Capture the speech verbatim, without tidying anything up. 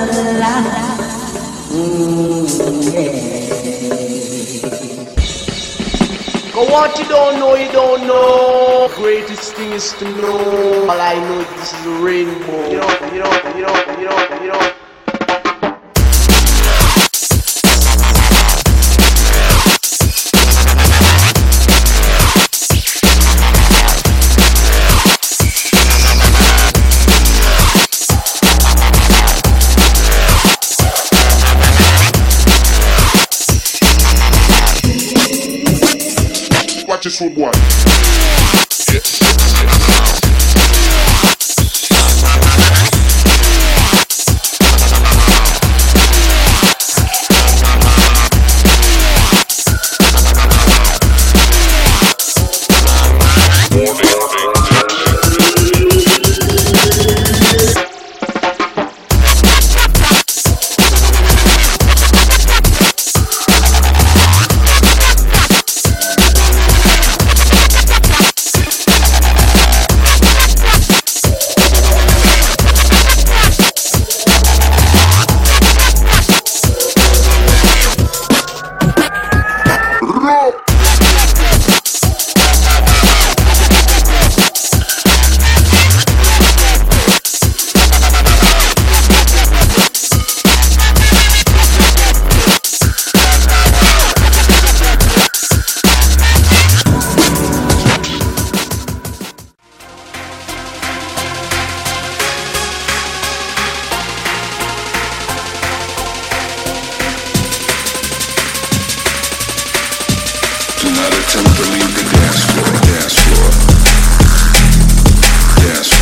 Cause what you don't know, you don't know. Greatest thing is to know. All I know is this is a rainbow. You know, you know, you know, you know, you know. Watch this one, boy. Do not attempt to leave the dance floor, dance floor, dance